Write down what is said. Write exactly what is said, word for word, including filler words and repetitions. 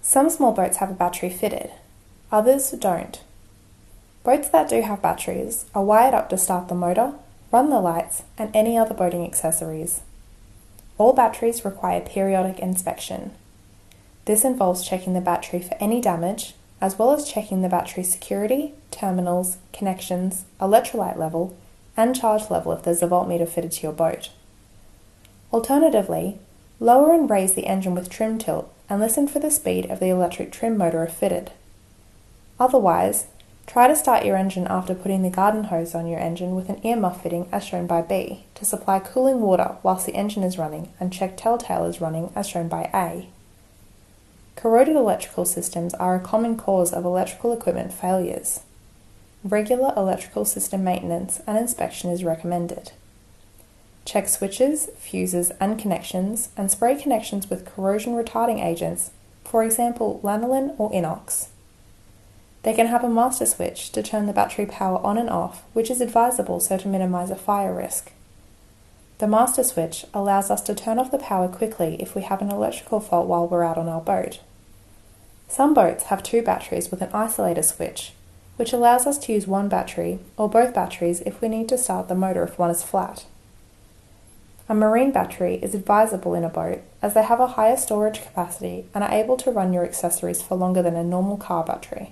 Some small boats have a battery fitted, others don't. Boats that do have batteries are wired up to start the motor, run the lights, and any other boating accessories. All batteries require periodic inspection. This involves checking the battery for any damage, as well as checking the battery's security, terminals, connections, electrolyte level, and charge level if there's a voltmeter fitted to your boat. Alternatively, lower and raise the engine with trim tilt and listen for the speed of the electric trim motor if fitted. Otherwise, try to start your engine after putting the garden hose on your engine with an ear muff fitting as shown by B to supply cooling water whilst the engine is running, and check telltale is running as shown by A. Corroded electrical systems are a common cause of electrical equipment failures. Regular electrical system maintenance and inspection is recommended. Check switches, fuses and connections, and spray connections with corrosion retarding agents, for example lanolin or inox. They can have a master switch to turn the battery power on and off, which is advisable so to minimize a fire risk. The master switch allows us to turn off the power quickly if we have an electrical fault while we're out on our boat. Some boats have two batteries with an isolator switch, which allows us to use one battery or both batteries if we need to start the motor if one is flat. A marine battery is advisable in a boat as they have a higher storage capacity and are able to run your accessories for longer than a normal car battery.